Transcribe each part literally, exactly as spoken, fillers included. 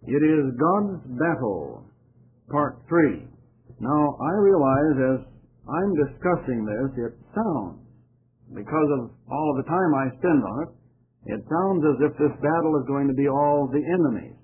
It is God's Battle, Part three. Now, I realize as I'm discussing this, it sounds, because of all of the time I spend on it, it sounds as if this battle is going to be all the enemies.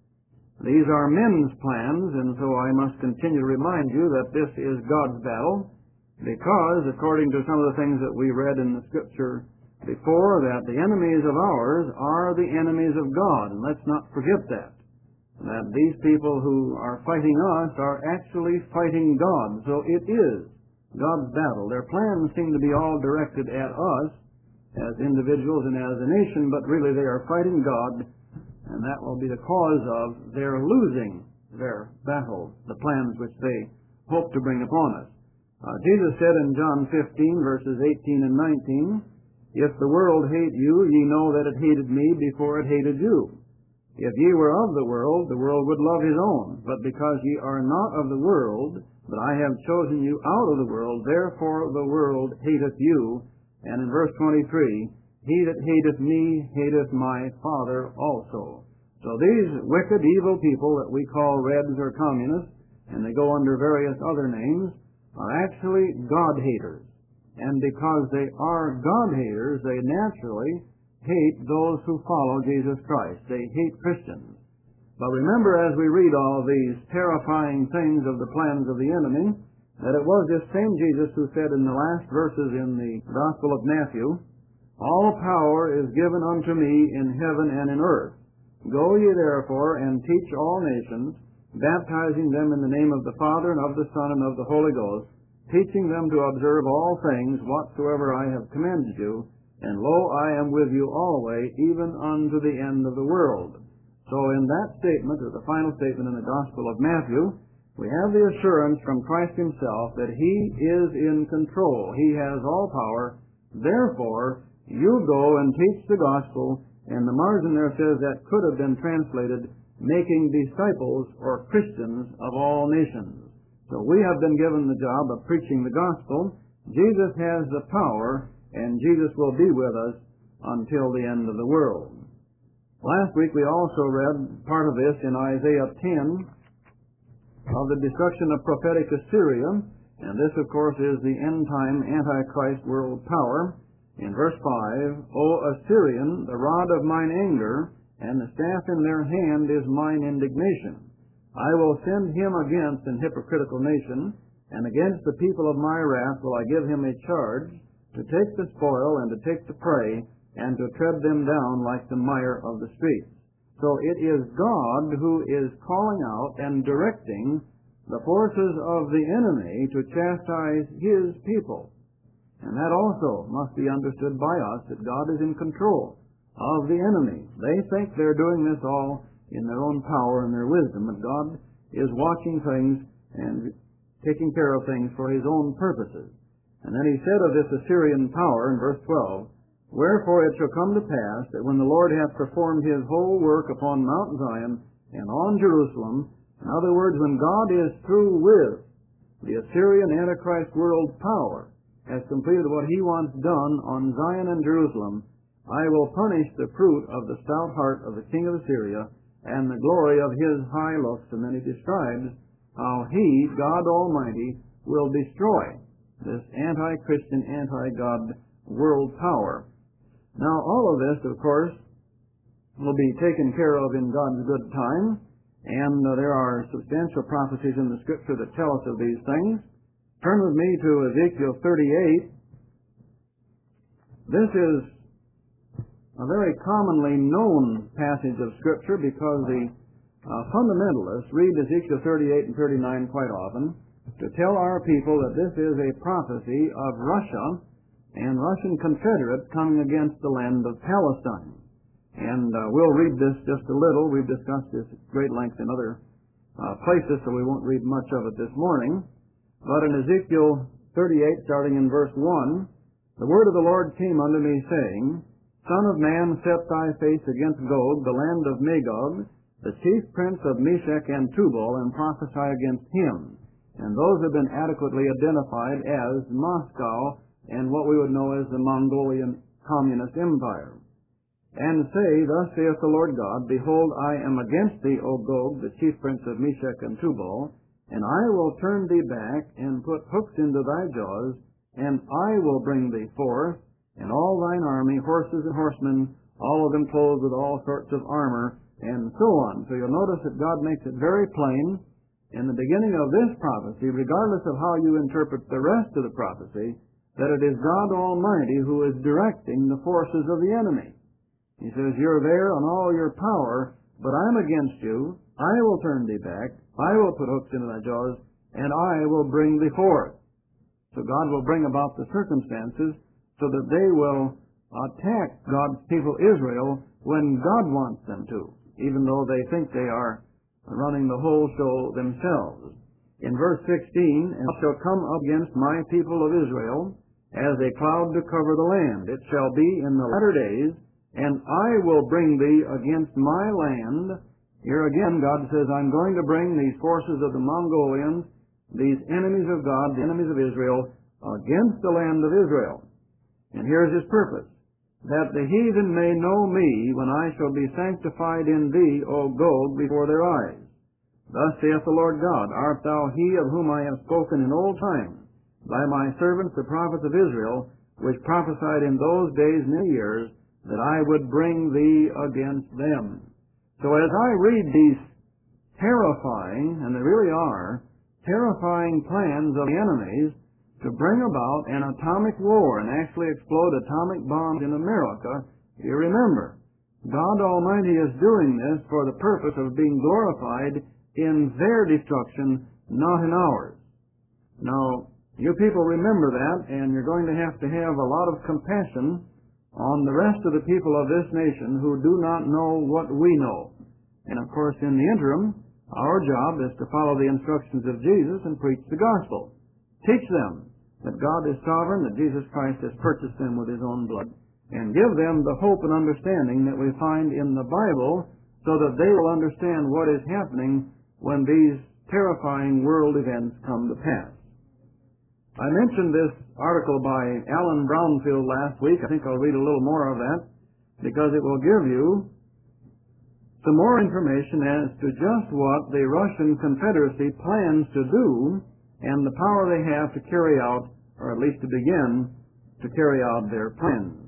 These are men's plans, and so I must continue to remind you that this is God's battle, because, according to some of the things that we read in the Scripture before, that the enemies of ours are the enemies of God, and let's not forget that. That these people who are fighting us are actually fighting God. So it is God's battle. Their plans seem to be all directed at us as individuals and as a nation, but really they are fighting God, and that will be the cause of their losing their battle, the plans which they hope to bring upon us. Uh, Jesus said in John fifteen, verses eighteen and nineteen, "If the world hate you, ye know that it hated me before it hated you. If ye were of the world, the world would love his own. But because ye are not of the world, but I have chosen you out of the world, therefore the world hateth you." And in verse twenty-three, "He that hateth me hateth my Father also." So these wicked, evil people that we call Reds or Communists, and they go under various other names, are actually God-haters. And because they are God-haters, they naturally hate those who follow Jesus Christ. They hate Christians. But remember, as we read all these terrifying things of the plans of the enemy, that it was this same Jesus who said in the last verses in the Gospel of Matthew, "All power is given unto me in heaven and in earth. Go ye therefore and teach all nations, baptizing them in the name of the Father and of the Son and of the Holy Ghost, teaching them to observe all things whatsoever I have commanded you. And lo, I am with you always, even unto the end of the world." So in that statement, or the final statement in the Gospel of Matthew, we have the assurance from Christ himself that he is in control. He has all power. Therefore, you go and teach the gospel, and the margin there says that could have been translated, making disciples or Christians of all nations. So we have been given the job of preaching the gospel. Jesus has the power, and Jesus will be with us until the end of the world. Last week we also read part of this in Isaiah ten of the destruction of prophetic Assyria, and this of course is the end-time Antichrist world power. In verse five, "O Assyrian, the rod of mine anger, and the staff in their hand is mine indignation. I will send him against an hypocritical nation, and against the people of my wrath will I give him a charge, to take the spoil and to take the prey, and to tread them down like the mire of the streets." So it is God who is calling out and directing the forces of the enemy to chastise his people. And that also must be understood by us, that God is in control of the enemy. They think they're doing this all in their own power and their wisdom, but God is watching things and taking care of things for his own purposes. And then he said of this Assyrian power in verse twelve, "Wherefore it shall come to pass that when the Lord hath performed his whole work upon Mount Zion and on Jerusalem," in other words, when God is through with the Assyrian Antichrist world power, has completed what he wants done on Zion and Jerusalem, "I will punish the fruit of the stout heart of the king of Assyria and the glory of his high looks." And then he describes how he, God Almighty, will destroy this anti-Christian, anti-God world power. Now, all of this, of course, will be taken care of in God's good time, and uh, there are substantial prophecies in the Scripture that tell us of these things. Turn with me to Ezekiel thirty-eight. This is a very commonly known passage of Scripture because the uh, fundamentalists read Ezekiel thirty-eight and thirty-nine quite often to tell our people that this is a prophecy of Russia and Russian confederates coming against the land of Palestine. And uh, we'll read this just a little. We've discussed this at great length in other uh, places, so we won't read much of it this morning. But in Ezekiel thirty-eight, starting in verse one, "The word of the Lord came unto me, saying, Son of man, set thy face against Gog, the land of Magog, the chief prince of Meshech and Tubal, and prophesy against him." And those have been adequately identified as Moscow and what we would know as the Mongolian Communist Empire. and say, Thus saith the Lord God, Behold, I am against thee, O Gog, the chief prince of Meshech and Tubal, and I will turn thee back, and put hooks into thy jaws, and I will bring thee forth, and all thine army, horses and horsemen, all of them clothed with all sorts of armor, and so on. So you'll notice that God makes it very plain in the beginning of this prophecy, regardless of how you interpret the rest of the prophecy, that it is God Almighty who is directing the forces of the enemy. He says, You're there on all your power, but I'm against you. I will turn thee back. I will put hooks into thy jaws, and I will bring thee forth. So God will bring about the circumstances so that they will attack God's people Israel when God wants them to, even though they think they are running the whole show themselves. In verse sixteen, And shall come up against my people of Israel as a cloud to cover the land. It shall be in the latter days, and I will bring thee against my land. Here again, God says, I'm going to bring these forces of the Mongolians, these enemies of God, the enemies of Israel, against the land of Israel. And here's his purpose, that the heathen may know me when I shall be sanctified in thee, O Gog, before their eyes. Thus saith the Lord God, Art thou he of whom I have spoken in old time, by my servants the prophets of Israel, which prophesied in those days many years, that I would bring thee against them. So as I read these terrifying, and they really are, terrifying plans of the enemies to bring about an atomic war and actually explode atomic bombs in America, you remember, God Almighty is doing this for the purpose of being glorified in their destruction, not in ours. Now, you people remember that, and you're going to have to have a lot of compassion on the rest of the people of this nation who do not know what we know. And of course, in the interim, our job is to follow the instructions of Jesus and preach the gospel. Teach them that God is sovereign, that Jesus Christ has purchased them with his own blood, and give them the hope and understanding that we find in the Bible so that they will understand what is happening when these terrifying world events come to pass. I mentioned this article by Alan Brownfield last week. I think I'll read a little more of that because it will give you some more information as to just what the Russian Confederacy plans to do and the power they have to carry out, or at least to begin, to carry out their plans.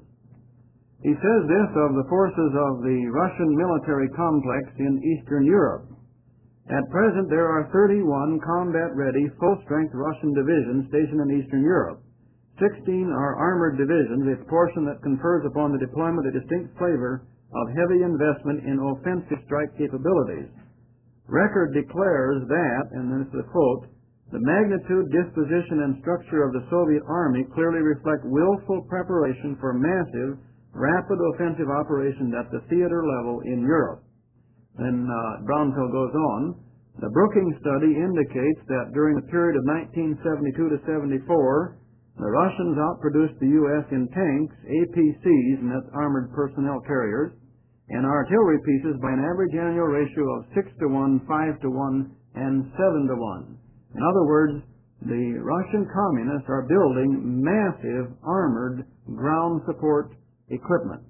He says this of the forces of the Russian military complex in Eastern Europe. At present, there are thirty-one combat-ready, full-strength Russian divisions stationed in Eastern Europe. Sixteen are armored divisions, a proportion that confers upon the deployment a distinct flavor of heavy investment in offensive strike capabilities. Record declares that, and this is a quote, the magnitude, disposition, and structure of the Soviet Army clearly reflect willful preparation for massive, rapid offensive operations at the theater level in Europe. Then uh, Brownfield goes on, the Brookings study indicates that during the period of nineteen seventy-two to seventy-four, the Russians outproduced the U S in tanks, A P Cs, and that's armored personnel carriers, and artillery pieces by an average annual ratio of six to one, five to one, and seven to one. In other words, the Russian communists are building massive armored ground support equipment.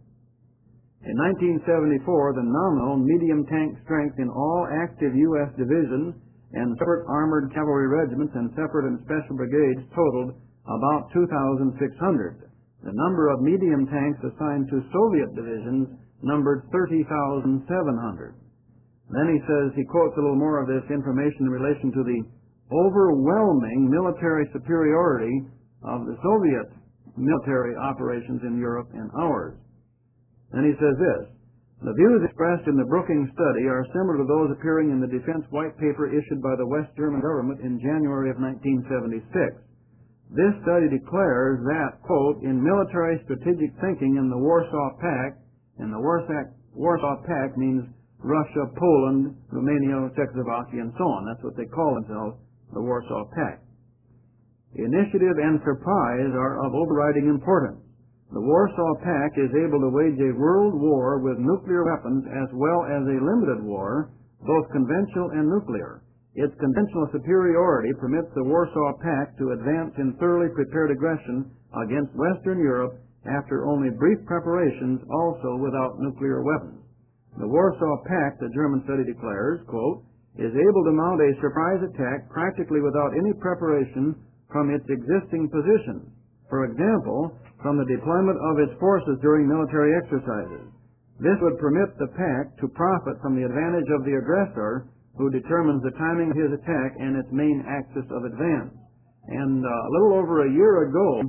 In nineteen seventy-four, the nominal medium tank strength in all active U S divisions and separate armored cavalry regiments and separate and special brigades totaled about two thousand six hundred. The number of medium tanks assigned to Soviet divisions numbered thirty thousand seven hundred. Then he says, he quotes a little more of this information in relation to the overwhelming military superiority of the Soviet military operations in Europe and ours. And he says this, the views expressed in the Brookings study are similar to those appearing in the defense white paper issued by the West German government in January of nineteen seventy-six. This study declares that, quote, in military strategic thinking in the Warsaw Pact, and the Warsaw, Warsaw Pact means Russia, Poland, Romania, Czechoslovakia, and so on. That's what they call themselves, the Warsaw Pact. Initiative and surprise are of overriding importance. The Warsaw Pact is able to wage a world war with nuclear weapons as well as a limited war, both conventional and nuclear. Its conventional superiority permits the Warsaw Pact to advance in thoroughly prepared aggression against Western Europe after only brief preparations, also without nuclear weapons. The Warsaw Pact, the German study declares, quote, is able to mount a surprise attack practically without any preparation from its existing positions. For example, from the deployment of its forces during military exercises. This would permit the pact to profit from the advantage of the aggressor, who determines the timing of his attack and its main axis of advance. And uh, a little over a year ago,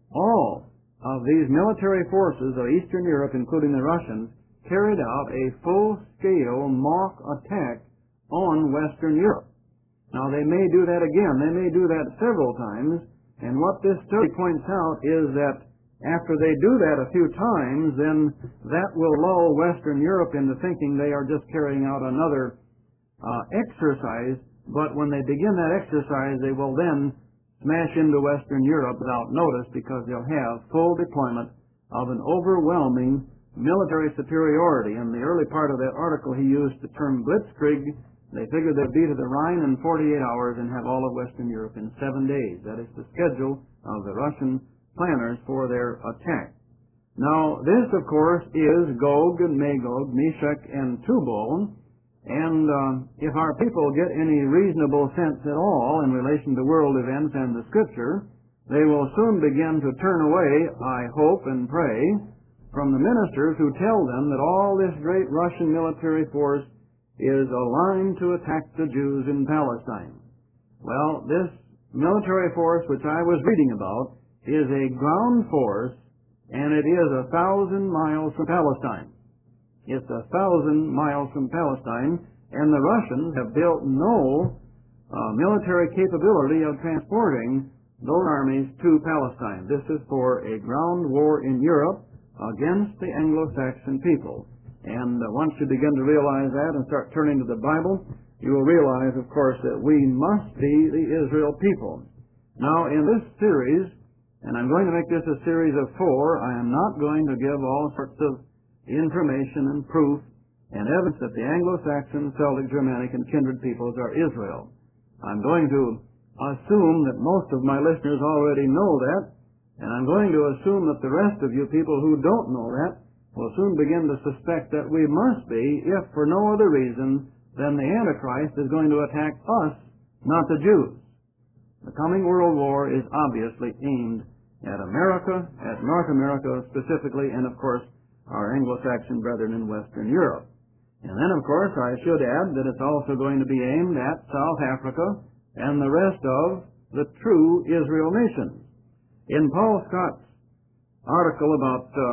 all of these military forces of Eastern Europe, including the Russians, carried out a full-scale mock attack on Western Europe. Now, they may do that again. They may do that several times. And what this study points out is that after they do that a few times, then that will lull Western Europe into thinking they are just carrying out another uh, exercise. But when they begin that exercise, they will then smash into Western Europe without notice, because they'll have full deployment of an overwhelming military superiority. In the early part of that article, he used the term blitzkrieg. They figured they'd be to the Rhine in forty-eight hours and have all of Western Europe in seven days. That is the schedule of the Russian planners for their attack. Now, this, of course, is Gog and Magog, Meshach and Tubal. And uh, if our people get any reasonable sense at all in relation to world events and the Scripture, they will soon begin to turn away, I hope and pray, from the ministers who tell them that all this great Russian military force is aligned to attack the Jews in Palestine. Well, this military force which I was reading about is a ground force, and it is a thousand miles from Palestine. It's a thousand miles from Palestine, and the Russians have built no uh, military capability of transporting those armies to Palestine. This is for a ground war in Europe against the Anglo-Saxon people. And uh, once you begin to realize that and start turning to the Bible, you will realize, of course, that we must be the Israel people. Now, in this series, and I'm going to make this a series of four, I am not going to give all sorts of information and proof and evidence that the Anglo-Saxon, Celtic, Germanic, and kindred peoples are Israel. I'm going to assume that most of my listeners already know that, and I'm going to assume that the rest of you people who don't know that will soon begin to suspect that we must be, if for no other reason than the Antichrist is going to attack us, not the Jews. The coming world war is obviously aimed at America, at North America specifically, and of course our Anglo-Saxon brethren in Western Europe. And then, of course, I should add that it's also going to be aimed at South Africa and the rest of the true Israel nations. In Paul Scott's article about um,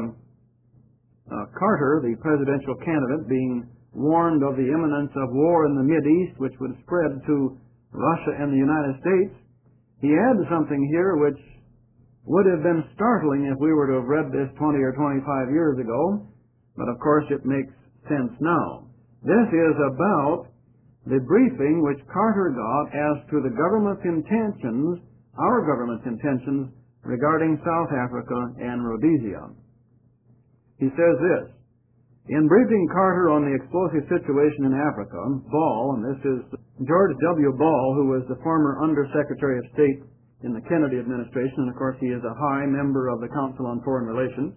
uh, Carter, the presidential candidate, being warned of the imminence of war in the Mideast, which would spread to Russia and the United States, he adds something here which would have been startling if we were to have read this twenty or twenty-five years ago, but of course it makes sense now. This is about the briefing which Carter got as to the government's intentions, our government's intentions, regarding South Africa and Rhodesia. He says this: in briefing Carter on the explosive situation in Africa, Ball, and this is George W. Ball, who was the former Under-Secretary of State in the Kennedy administration, and of course he is a high member of the Council on Foreign Relations.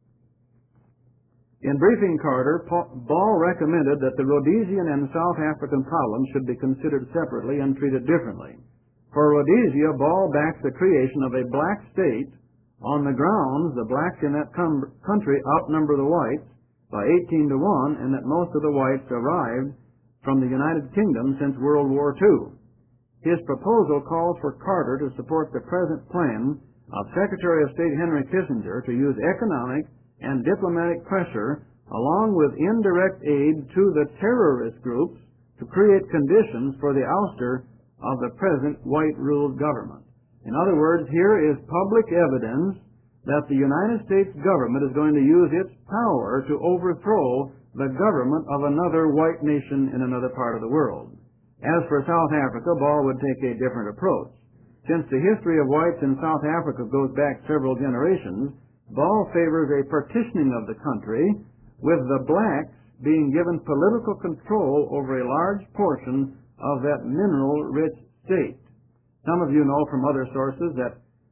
In briefing Carter, Ball recommended that the Rhodesian and South African problems should be considered separately and treated differently. For Rhodesia, Ball backs the creation of a black state on the grounds the blacks in that com- country outnumber the whites by eighteen to one, and that most of the whites arrived from the United Kingdom since World War Two. His proposal calls for Carter to support the present plan of Secretary of State Henry Kissinger to use economic and diplomatic pressure along with indirect aid to the terrorist groups to create conditions for the ouster of the present white-ruled government. In other words, here is public evidence that the United States government is going to use its power to overthrow the government of another white nation in another part of the world. As for South Africa, Ball would take a different approach. Since the history of whites in South Africa goes back several generations, Ball favors a partitioning of the country, with the blacks being given political control over a large portion of that mineral-rich state. Some of you know from other sources that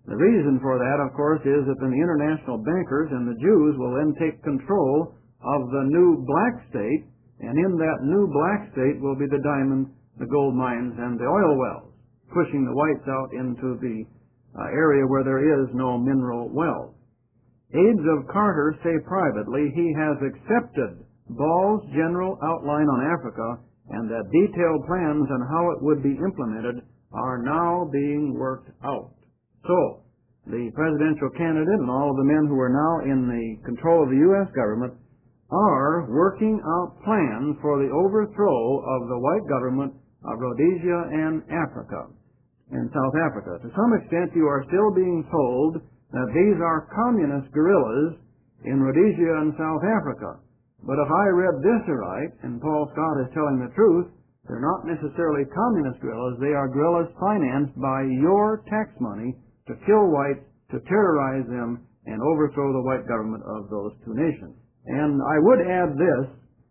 The reason for that, of course, is that the international bankers and the Jews will then take control of the new black state, and in that new black state will be the diamond, the gold mines, and the oil wells, pushing the whites out into the uh, area where there is no mineral wealth. Aides of Carter say privately he has accepted Ball's general outline on Africa and that detailed plans on how it would be implemented are now being worked out. So, the presidential candidate and all of the men who are now in the control of the U S government are working out plans for the overthrow of the white government of Rhodesia and Africa, and South Africa. To some extent, you are still being told that these are communist guerrillas in Rhodesia and South Africa. But if I read this right, and Paul Scott is telling the truth, they're not necessarily communist guerrillas. They are guerrillas financed by your tax money to kill whites, to terrorize them, and overthrow the white government of those two nations. And I would add this,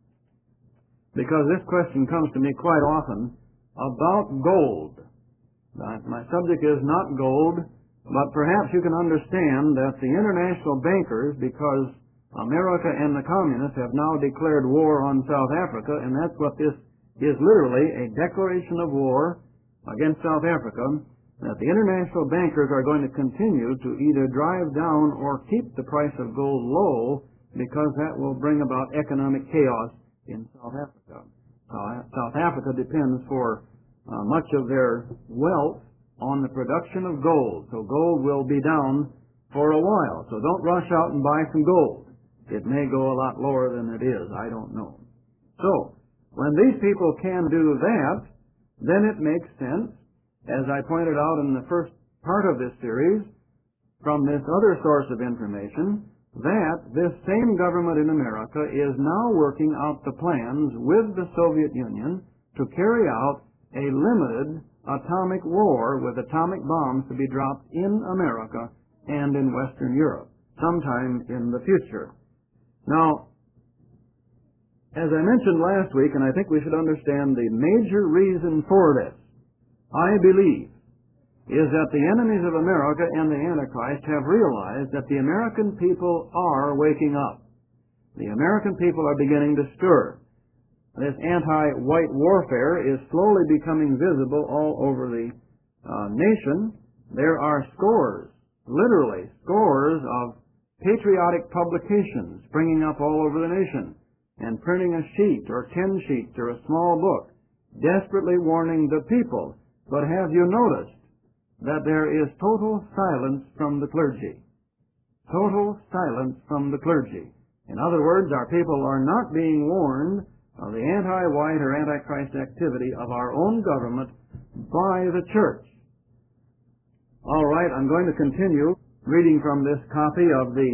because this question comes to me quite often, about gold. My subject is not gold, but perhaps you can understand that the international bankers, because America and the communists have now declared war on South Africa, and that's what this is literally, a declaration of war against South Africa, that the international bankers are going to continue to either drive down or keep the price of gold low, because that will bring about economic chaos in South Africa. Uh, South Africa depends for uh, much of their wealth on the production of gold. So gold will be down for a while. So don't rush out and buy some gold. It may go a lot lower than it is. I don't know. So, when these people can do that, then it makes sense, as I pointed out in the first part of this series, from this other source of information, that this same government in America is now working out the plans with the Soviet Union to carry out a limited atomic war with atomic bombs to be dropped in America and in Western Europe sometime in the future. Now, as I mentioned last week, and I think we should understand the major reason for this, I believe, is that the enemies of America and the Antichrist have realized that the American people are waking up. The American people are beginning to stir. This anti-white warfare is slowly becoming visible all over the uh, nation. There are scores, literally scores of patriotic publications springing up all over the nation and printing a sheet or ten sheets or a small book desperately warning the people. But have you noticed that there is total silence from the clergy? Total silence from the clergy. In other words, our people are not being warned of the anti-white or antichrist activity of our own government by the church. All right, I'm going to continue reading from this copy of the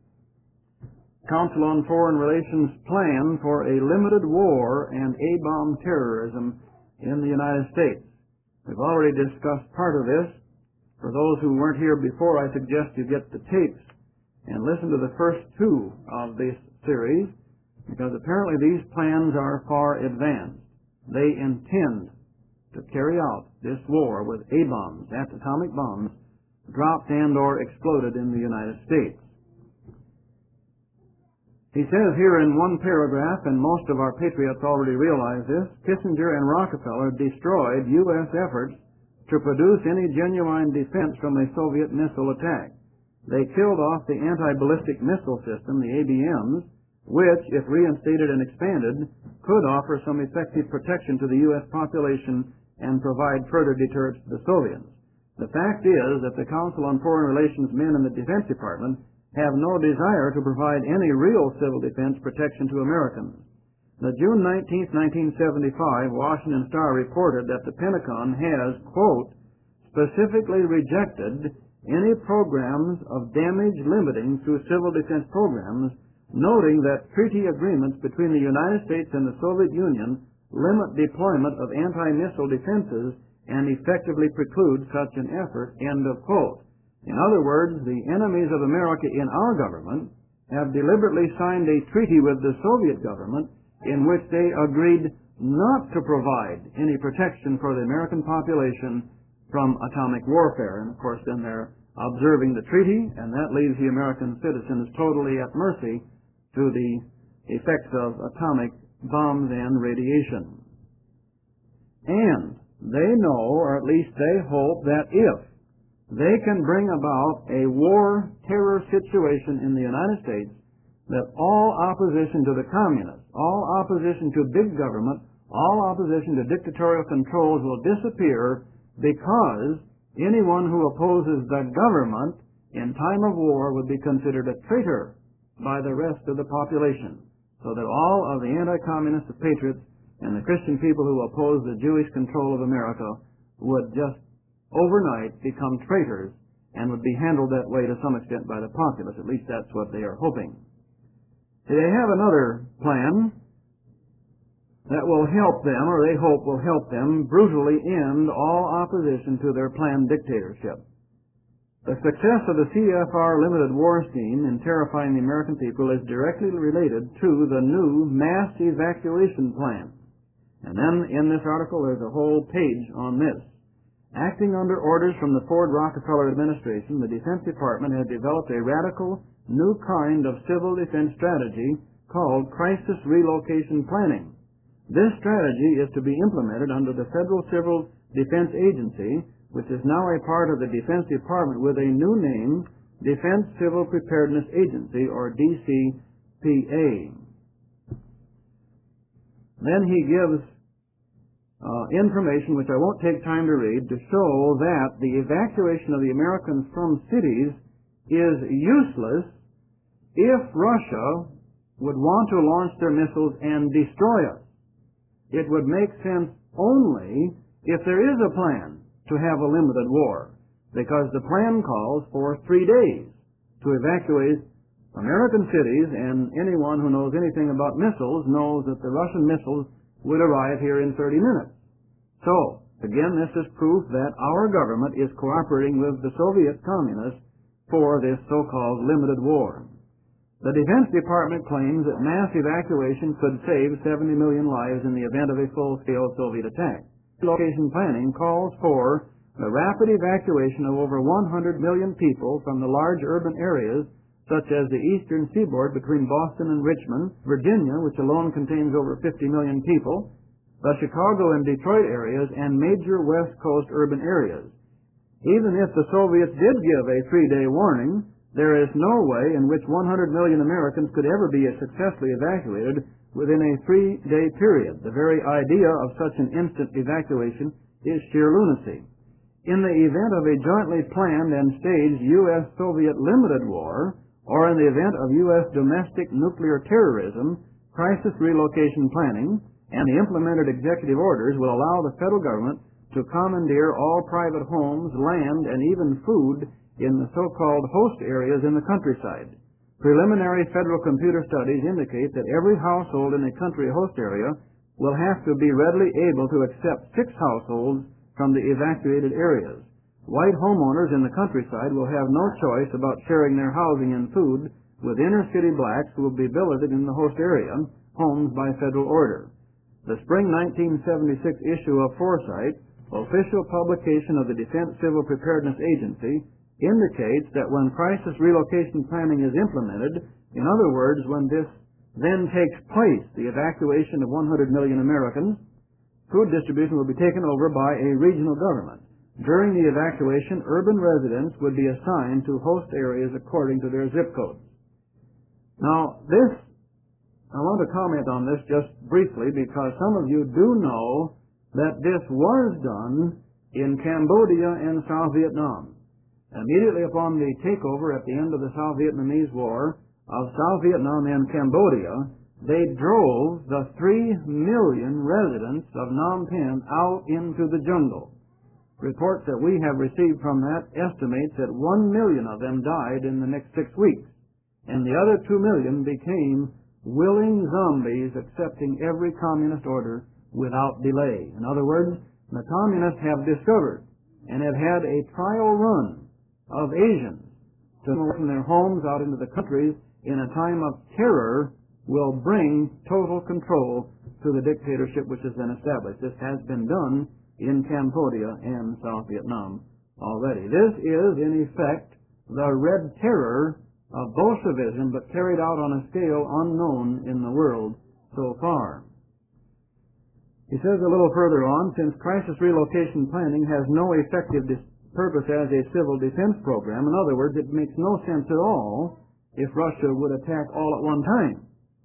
Council on Foreign Relations plan for a limited war and A-bomb terrorism in the United States. We've already discussed part of this. For those who weren't here before, I suggest you get the tapes and listen to the first two of this series, because apparently these plans are far advanced. They intend to carry out this war with A-bombs, atomic bombs, dropped and or exploded in the United States. He says here in one paragraph, and most of our patriots already realize this, Kissinger and Rockefeller destroyed U S efforts to produce any genuine defense from a Soviet missile attack. They killed off the anti-ballistic missile system, the A B Ms, which, if reinstated and expanded, could offer some effective protection to the U S population and provide further deterrence to the Soviets. The fact is that the Council on Foreign Relations men in the Defense Department have no desire to provide any real civil defense protection to Americans. The June nineteenth, nineteen seventy-five Washington Star reported that the Pentagon has, quote, specifically rejected any programs of damage limiting through civil defense programs, noting that treaty agreements between the United States and the Soviet Union limit deployment of anti-missile defenses and effectively preclude such an effort, end of quote. In other words, the enemies of America in our government have deliberately signed a treaty with the Soviet government in which they agreed not to provide any protection for the American population from atomic warfare. And of course, then their observing the treaty, and that leaves the American citizens totally at mercy to the effects of atomic bombs and radiation. And they know, or at least they hope, that if they can bring about a war terror situation in the United States, that all opposition to the communists, all opposition to big government, all opposition to dictatorial controls will disappear, because anyone who opposes the government in time of war would be considered a traitor by the rest of the population, so that all of the anti-communist patriots and the Christian people who oppose the Jewish control of America would just overnight become traitors and would be handled that way to some extent by the populace. At least that's what they are hoping. They have another plan that will help them, or they hope will help them, brutally end all opposition to their planned dictatorship. The success of the C F R limited war scheme in terrifying the American people is directly related to the new mass evacuation plan. And then in this article there's a whole page on this. Acting under orders from the Ford Rockefeller administration, the Defense Department has developed a radical new kind of civil defense strategy called crisis relocation planning. This strategy is to be implemented under the Federal Civil Defense Agency, which is now a part of the Defense Department with a new name, Defense Civil Preparedness Agency, or D C P A. Then he gives uh, information, which I won't take time to read, to show that the evacuation of the Americans from cities is useless if Russia would want to launch their missiles and destroy us. It would make sense only if there is a plan to have a limited war, because the plan calls for three days to evacuate American cities, and anyone who knows anything about missiles knows that the Russian missiles would arrive here in thirty minutes. So, again, this is proof that our government is cooperating with the Soviet communists for this so-called limited war. The Defense Department claims that mass evacuation could save seventy million lives in the event of a full-scale Soviet attack. Relocation planning calls for the rapid evacuation of over one hundred million people from the large urban areas such as the eastern seaboard between Boston and Richmond, Virginia, which alone contains over fifty million people, the Chicago and Detroit areas, and major West Coast urban areas. Even if the Soviets did give a three-day warning, there is no way in which one hundred million Americans could ever be successfully evacuated within a three-day period. The very idea of such an instant evacuation is sheer lunacy. In the event of a jointly planned and staged U S Soviet limited war, or in the event of U S domestic nuclear terrorism, crisis relocation planning and the implemented executive orders will allow the federal government to commandeer all private homes, land, and even food in the so-called host areas in the countryside. Preliminary federal computer studies indicate that every household in a country host area will have to be readily able to accept six households from the evacuated areas. White homeowners in the countryside will have no choice about sharing their housing and food with inner-city blacks who will be billeted in the host area, homes by federal order. The spring nineteen seventy-six issue of Foresight, official publication of the Defense Civil Preparedness Agency, indicates that when crisis relocation planning is implemented, in other words, when this then takes place, the evacuation of one hundred million Americans, food distribution will be taken over by a regional government. During the evacuation, urban residents would be assigned to host areas according to their zip codes. Now, this, I want to comment on this just briefly because some of you do know that this was done in Cambodia and South Vietnam. Immediately upon the takeover at the end of the South Vietnamese War of South Vietnam and Cambodia, they drove the three million residents of Phnom Penh out into the jungle. Reports that we have received from that estimates that one million of them died in the next six weeks, and the other two million became willing zombies accepting every communist order without delay. In other words, the communists have discovered and have had a trial run of Asians to move from their homes out into the countries in a time of terror will bring total control to the dictatorship which has been established. This has been done in Cambodia and South Vietnam already. This is, in effect, the Red Terror of Bolshevism, but carried out on a scale unknown in the world so far. He says a little further on, since crisis relocation planning has no effective purpose as a civil defense program, in other words, it makes no sense at all if Russia would attack all at one time.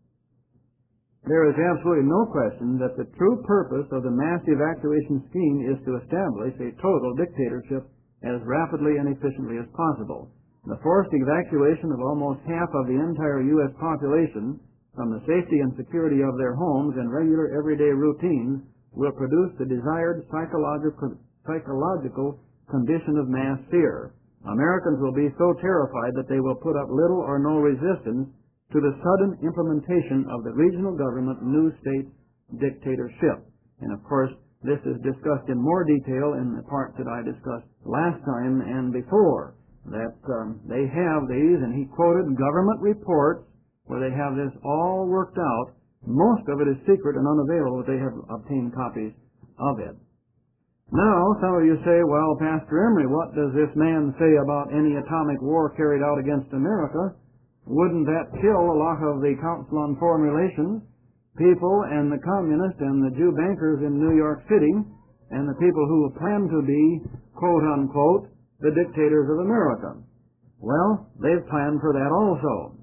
There is absolutely no question that the true purpose of the mass evacuation scheme is to establish a total dictatorship as rapidly and efficiently as possible. The forced evacuation of almost half of the entire U S population from the safety and security of their homes and regular everyday routines will produce the desired psychological, psychological condition of mass fear. Americans will be so terrified that they will put up little or no resistance to the sudden implementation of the regional government new state dictatorship. And of course, this is discussed in more detail in the parts that I discussed last time and before, that um, they have these, and he quoted government reports where they have this all worked out. Most of it is secret and unavailable, but they have obtained copies of it. Now, some of you say, well, Pastor Emery, what does this man say about any atomic war carried out against America? Wouldn't that kill a lot of the Council on Foreign Relations people and the communists and the Jew bankers in New York City and the people who plan to be, quote-unquote, the dictators of America? Well, they've planned for that also.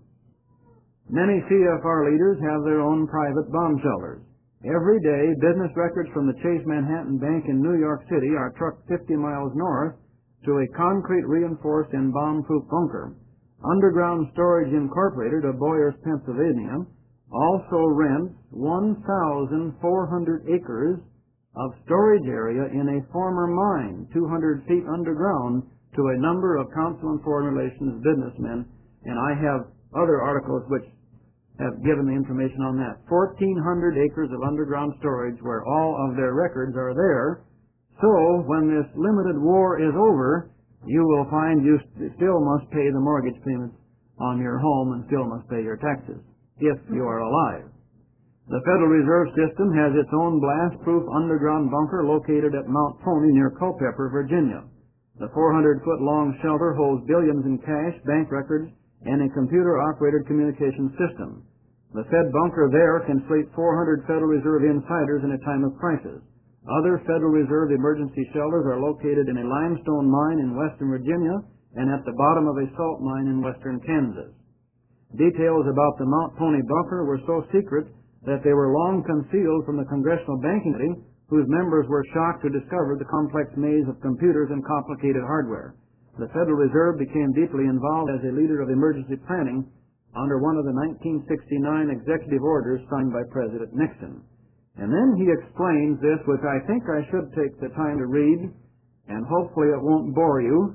Many C F R leaders have their own private bomb shelters. Every day, business records from the Chase Manhattan Bank in New York City are trucked fifty miles north to a concrete reinforced and bomb-proof bunker. Underground Storage Incorporated of Boyers, Pennsylvania, also rents one thousand four hundred acres of storage area in a former mine, two hundred feet underground, to a number of Council on Foreign Relations businessmen, and I have other articles which have given the information on that. fourteen hundred acres of underground storage where all of their records are there. So, when this limited war is over, you will find you still must pay the mortgage payments on your home and still must pay your taxes, if you are alive. The Federal Reserve System has its own blast-proof underground bunker located at Mount Pony near Culpeper, Virginia. The four hundred foot long shelter holds billions in cash, bank records, and a computer-operated communication system. The Fed bunker there can sleep four hundred Federal Reserve insiders in a time of crisis. Other Federal Reserve emergency shelters are located in a limestone mine in western Virginia and at the bottom of a salt mine in western Kansas. Details about the Mount Pony bunker were so secret that they were long concealed from the Congressional Banking Committee, whose members were shocked to discover the complex maze of computers and complicated hardware. The Federal Reserve became deeply involved as a leader of emergency planning under one of the nineteen sixty-nine executive orders signed by President Nixon. And then he explains this, which I think I should take the time to read, and hopefully it won't bore you.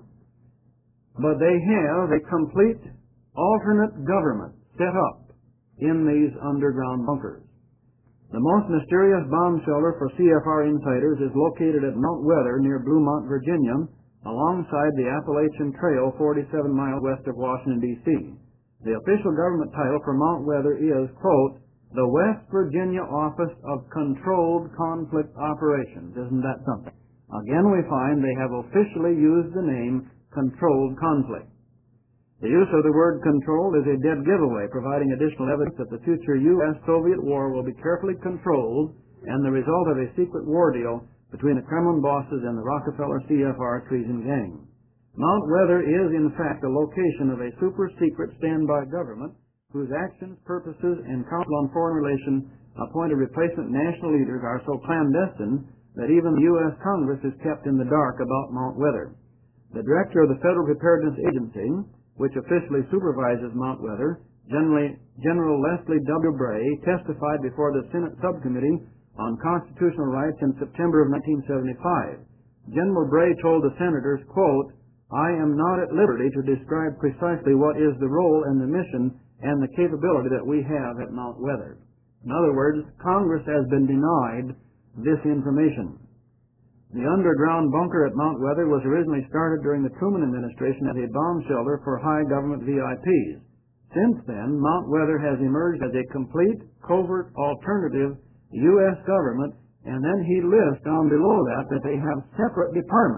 But they have a complete alternate government set up in these underground bunkers. The most mysterious bomb shelter for C F R insiders is located at Mount Weather near Bluemont, Virginia, alongside the Appalachian Trail forty-seven miles west of Washington, D C The official government title for Mount Weather is, quote, the West Virginia Office of Controlled Conflict Operations. Isn't that something? Again, we find they have officially used the name Controlled Conflict. The use of the word controlled is a dead giveaway, providing additional evidence that the future U S Soviet war will be carefully controlled and the result of a secret war deal between the Kremlin bosses and the Rockefeller C F R treason gang. Mount Weather is, in fact, a location of a super-secret standby government whose actions, purposes, and Council on Foreign Relations appointed replacement national leaders are so clandestine that even the U S Congress is kept in the dark about Mount Weather. The director of the Federal Preparedness Agency, which officially supervises Mount Weather, General Leslie W. Bray, testified before the Senate Subcommittee on Constitutional Rights in September of nineteen seventy-five. General Bray told the senators, quote, I am not at liberty to describe precisely what is the role and the mission and the capability that we have at Mount Weather. In other words, Congress has been denied this information. The underground bunker at Mount Weather was originally started during the Truman administration as a bomb shelter for high government V I Ps. Since then, Mount Weather has emerged as a complete, covert, alternative U S government, and then he lists down below that that they have separate departments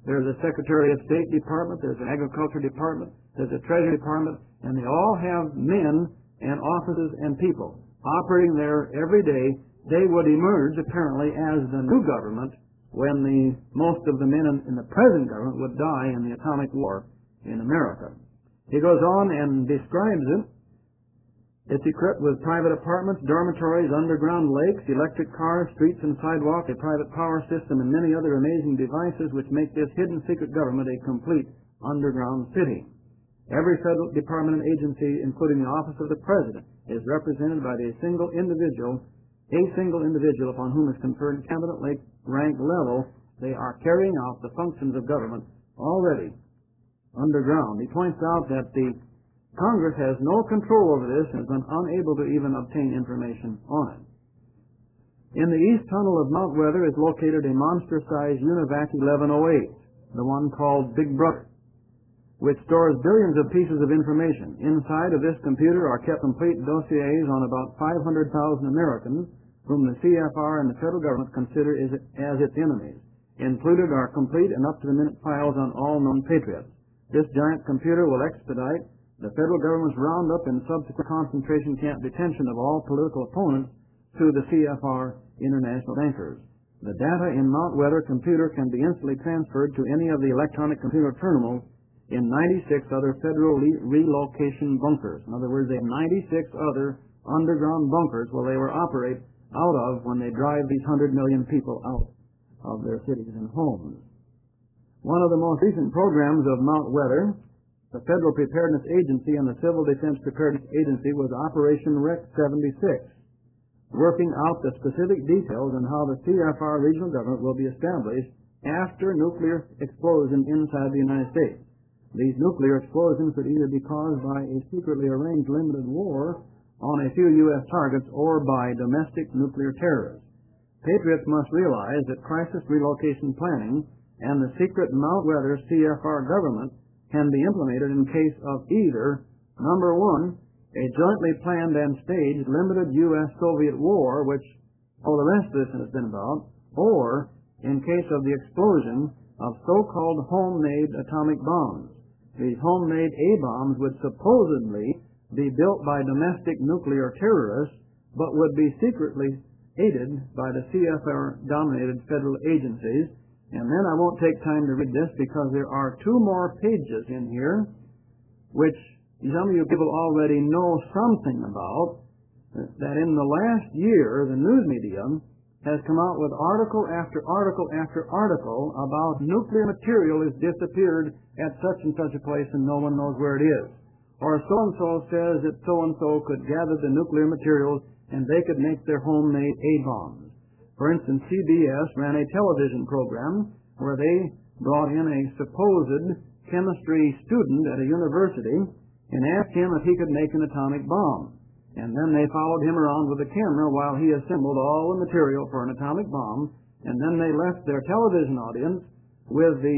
there's a Secretary of State Department, there's an Agriculture Department, there's a Treasury Department, and they all have men and offices and people operating there every day. They would emerge, apparently, as the new government when the most of the men in, in the present government would die in the atomic war in America. He goes on and describes it. It's equipped with private apartments, dormitories, underground lakes, electric cars, streets and sidewalks, a private power system, and many other amazing devices which make this hidden secret government a complete underground city. Every federal department and agency, including the office of the President, is represented by a single individual, a single individual upon whom is conferred cabinet rank level. They are carrying out the functions of government already underground. He points out that the Congress has no control over this and has been unable to even obtain information on it. In the east tunnel of Mount Weather is located a monster-sized UNIVAC eleven oh eight, the one called Big Brother, which stores billions of pieces of information. Inside of this computer are kept complete dossiers on about five hundred thousand Americans whom the C F R and the federal government consider as its enemies. Included are complete and up-to-the-minute files on all known patriots. This giant computer will expedite the federal government's roundup and subsequent concentration camp detention of all political opponents to the C F R international anchors. The data in Mount Weather computer can be instantly transferred to any of the electronic computer terminals in ninety-six other federal relocation bunkers. In other words, they have ninety-six other underground bunkers where they will operate out of when they drive these one hundred million people out of their cities and homes. One of the most recent programs of Mount Weather, the Federal Preparedness Agency and the Civil Defense Preparedness Agency, was Operation R E C seventy-six, working out the specific details on how the C F R regional government will be established after nuclear explosion inside the United States. These nuclear explosions could either be caused by a secretly arranged limited war on a few U S targets or by domestic nuclear terrorists. Patriots must realize that crisis relocation planning and the secret Mount Weather C F R government can be implemented in case of either, number one, a jointly planned and staged limited U S Soviet war, which all the rest of this has been about, or in case of the explosion of so-called homemade atomic bombs. These homemade A-bombs would supposedly be built by domestic nuclear terrorists, but would be secretly aided by the C F R-dominated federal agencies. And then I won't take time to read this because there are two more pages in here which some of you people already know something about, that in the last year the news media has come out with article after article after article about nuclear material has disappeared at such and such a place and no one knows where it is. Or so-and-so says that so-and-so could gather the nuclear materials and they could make their homemade A-bombs. For instance, C B S ran a television program where they brought in a supposed chemistry student at a university and asked him if he could make an atomic bomb. And then they followed him around with a camera while he assembled all the material for an atomic bomb, and then they left their television audience with the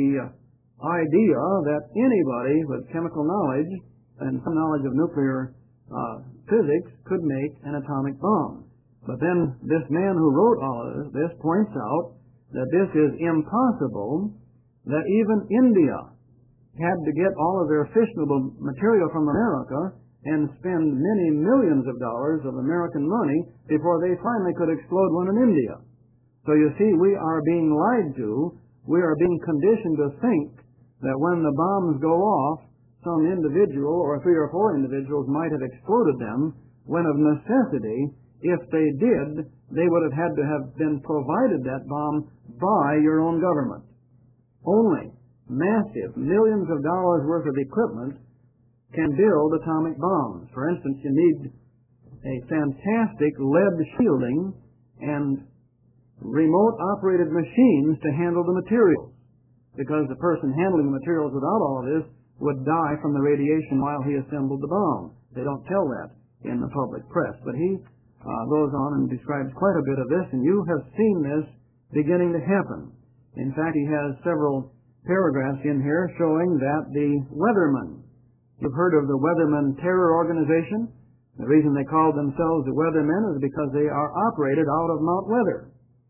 idea that anybody with chemical knowledge and some knowledge of nuclear uh, physics could make an atomic bomb. But then this man who wrote all of this points out that this is impossible, that even India had to get all of their fissionable material from America and spend many millions of dollars of American money before they finally could explode one in India. So you see, we are being lied to. We are being conditioned to think that when the bombs go off, some individual or three or four individuals might have exploded them, when of necessity, if they did, they would have had to have been provided that bomb by your own government. Only massive millions of dollars worth of equipment can build atomic bombs. For instance, you need a fantastic lead shielding and remote-operated machines to handle the materials, because the person handling the materials without all of this would die from the radiation while he assembled the bomb. They don't tell that in the public press, but he uh, goes on and describes quite a bit of this, and you have seen this beginning to happen. In fact, he has several paragraphs in here showing that the Weathermen, you've heard of the Weathermen Terror Organization. The reason they call themselves the Weathermen is because they are operated out of Mount Weather.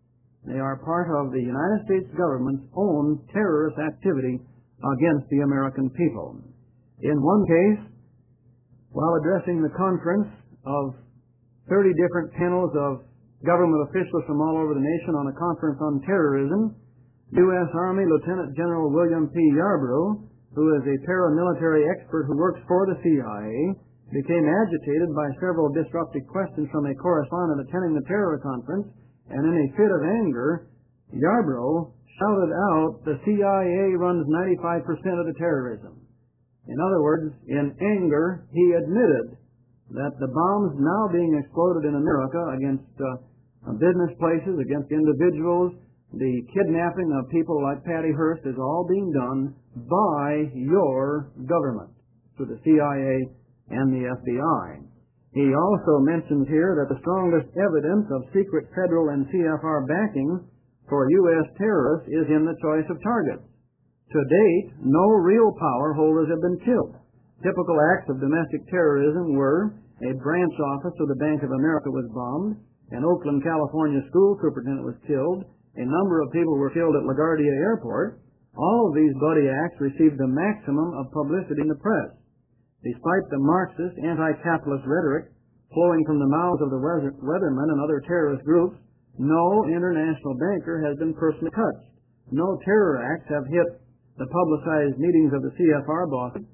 They are part of the United States government's own terrorist activity against the American people. In one case, while addressing the conference of thirty different panels of government officials from all over the nation on a conference on terrorism, U S Army Lieutenant General William P. Yarborough, who is a paramilitary expert who works for the C I A, became agitated by several disruptive questions from a correspondent attending the terror conference, and in a fit of anger, Yarborough shouted out, "The C I A runs ninety-five percent of the terrorism." In other words, in anger, he admitted that the bombs now being exploded in America against uh, business places, against individuals, the kidnapping of people like Patty Hearst is all being done by your government, through the C I A and the F B I. He also mentions here that the strongest evidence of secret federal and C F R backing for U S terrorists is in the choice of targets. To date, no real power holders have been killed. Typical acts of domestic terrorism were a branch office of the Bank of America was bombed, an Oakland, California school superintendent was killed, a number of people were killed at LaGuardia Airport. All of these bloody acts received the maximum of publicity in the press. Despite the Marxist, anti-capitalist rhetoric flowing from the mouths of the Weathermen and other terrorist groups, no international banker has been personally touched. No terror acts have hit the publicized meetings of the C F R bosses,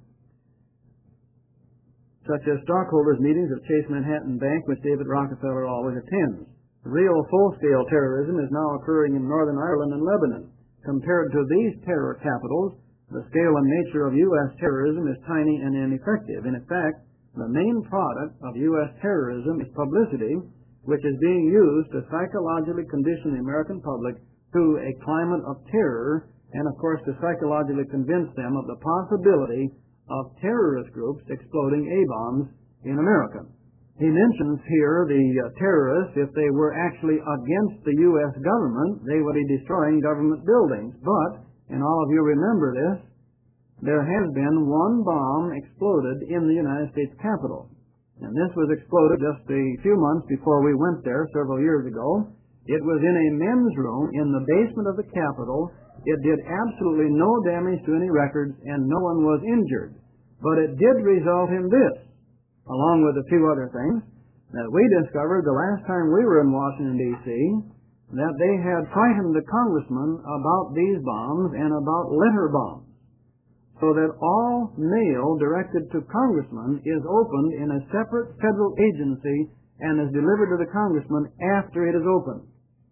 such as stockholders' meetings of Chase Manhattan Bank, which David Rockefeller always attends. Real full-scale terrorism is now occurring in Northern Ireland and Lebanon. Compared to these terror capitals, the scale and nature of U S terrorism is tiny and ineffective. And in fact, the main product of U S terrorism is publicity, which is being used to psychologically condition the American public to a climate of terror, and of course to psychologically convince them of the possibility of terrorist groups exploding A-bombs in America. He mentions here the uh, terrorists, if they were actually against the U S government, they would be destroying government buildings. But, and all of you remember this, there has been one bomb exploded in the United States Capitol. And this was exploded just a few months before we went there several years ago. It was in a men's room in the basement of the Capitol. It did absolutely no damage to any records, and no one was injured. But it did result in this, along with a few other things, that we discovered the last time we were in Washington, D C, that they had frightened the congressman about these bombs and about letter bombs, so that all mail directed to congressmen is opened in a separate federal agency and is delivered to the congressman after it is opened.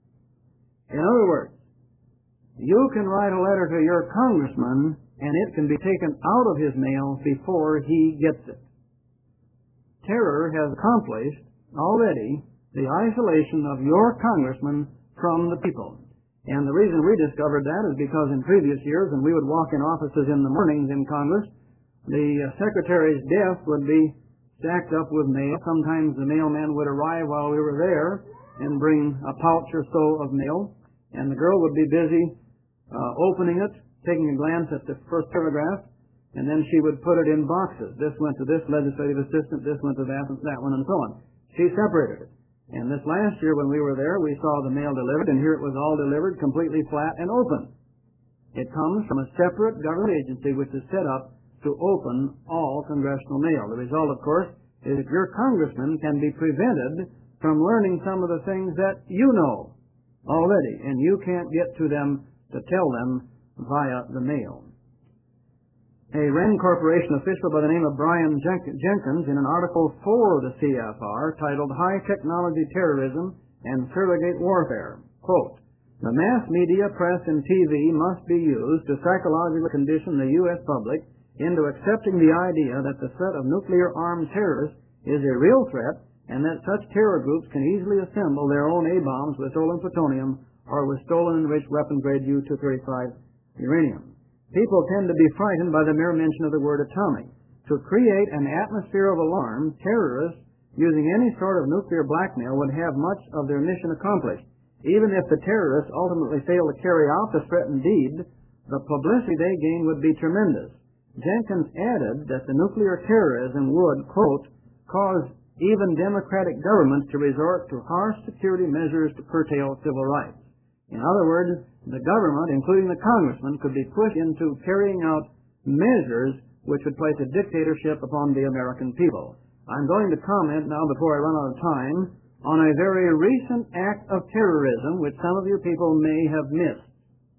In other words, you can write a letter to your congressman and it can be taken out of his mail before he gets it. Terror has accomplished already the isolation of your congressman from the people. And the reason we discovered that is because in previous years, when we would walk in offices in the mornings in Congress, the uh, secretary's desk would be stacked up with mail. Sometimes the mailman would arrive while we were there and bring a pouch or so of mail, and the girl would be busy uh, opening it, taking a glance at the first paragraph, and then she would put it in boxes. This went to this legislative assistant, this went to that, that one, and so on. She separated it. And this last year when we were there, we saw the mail delivered, and here it was all delivered completely flat and open. It comes from a separate government agency which is set up to open all congressional mail. The result, of course, is that your congressman can be prevented from learning some of the things that you know already, and you can't get to them to tell them via the mail. A Wren Corporation official by the name of Brian Jenkins, in an article for the C F R titled High Technology Terrorism and Surrogate Warfare, quote, "The mass media, press, and T V must be used to psychologically condition the U S public into accepting the idea that the threat of nuclear-armed terrorists is a real threat and that such terror groups can easily assemble their own A-bombs with stolen plutonium or with stolen enriched weapons-grade U two thirty-five uranium. People tend to be frightened by the mere mention of the word atomic. To create an atmosphere of alarm, terrorists using any sort of nuclear blackmail would have much of their mission accomplished. Even if the terrorists ultimately fail to carry out the threatened deed, the publicity they gain would be tremendous." Jenkins added that the nuclear terrorism would, quote, "cause even democratic governments to resort to harsh security measures to curtail civil rights." In other words, the government, including the congressman, could be pushed into carrying out measures which would place a dictatorship upon the American people. I'm going to comment now, before I run out of time, on a very recent act of terrorism which some of you people may have missed.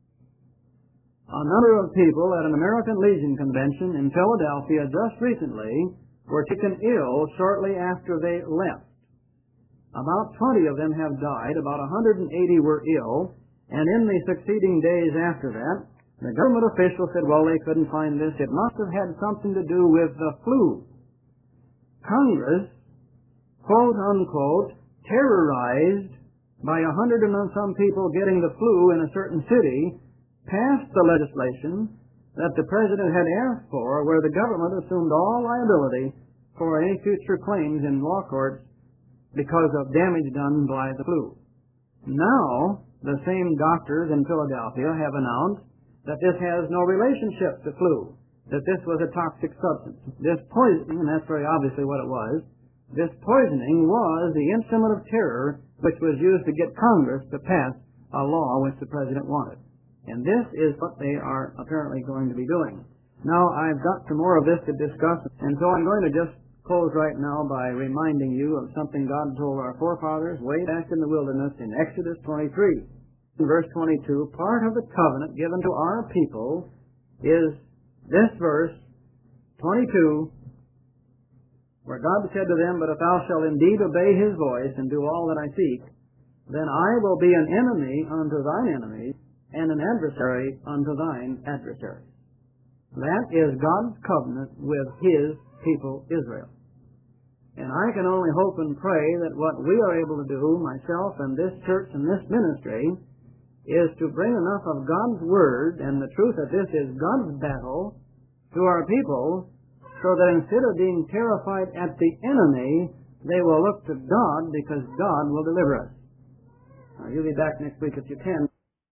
A number of people at an American Legion convention in Philadelphia just recently were taken ill shortly after they left. About twenty of them have died, about one hundred eighty were ill, and in the succeeding days after that, the government officials said, well, they couldn't find this. It must have had something to do with the flu. Congress, quote unquote, terrorized by a hundred and some people getting the flu in a certain city, passed the legislation that the president had asked for, where the government assumed all liability for any future claims in law courts because of damage done by the flu. Now, the same doctors in Philadelphia have announced that this has no relationship to flu, that this was a toxic substance. This poisoning, and that's very obviously what it was, this poisoning was the instrument of terror which was used to get Congress to pass a law which the president wanted. And this is what they are apparently going to be doing. Now, I've got some more of this to discuss, and so I'm going to just close right now by reminding you of something God told our forefathers way back in the wilderness in Exodus twenty-three. In verse twenty-two, part of the covenant given to our people is this verse, twenty-two, where God said to them, but if thou shalt indeed obey his voice and do all that I seek, then I will be an enemy unto thine enemies, and an adversary unto thine adversaries. That is God's covenant with his people Israel. And I can only hope and pray that what we are able to do, myself and this church and this ministry, is to bring enough of God's Word and the truth that this is God's battle to our people, so that instead of being terrified at the enemy, they will look to God, because God will deliver us. Now, you'll be back next week if you can.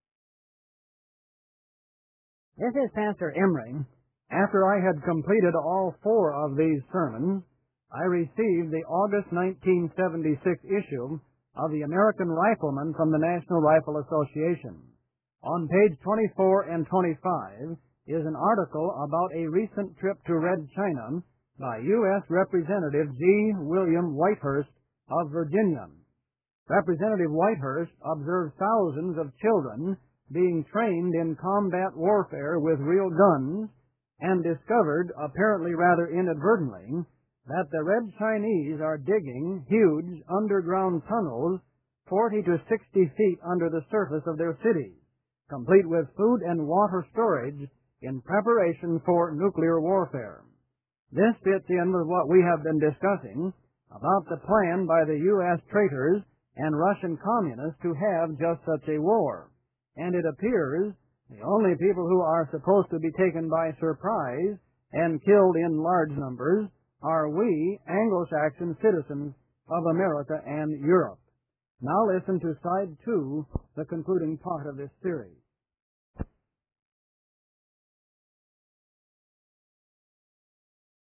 This is Pastor Emring. After I had completed all four of these sermons, I received the August nineteen seventy-six issue of the American Rifleman from the National Rifle Association. On page twenty-four and twenty-five is an article about a recent trip to Red China by U S Representative G. William Whitehurst of Virginia. Representative Whitehurst observed thousands of children being trained in combat warfare with real guns, and discovered, apparently rather inadvertently, that the Red Chinese are digging huge underground tunnels forty to sixty feet under the surface of their cities, complete with food and water storage in preparation for nuclear warfare. This fits in with what we have been discussing about the plan by the U S traitors and Russian communists to have just such a war. And it appears the only people who are supposed to be taken by surprise and killed in large numbers are we, Anglo-Saxon citizens of America and Europe. Now listen to side two, the concluding part of this series.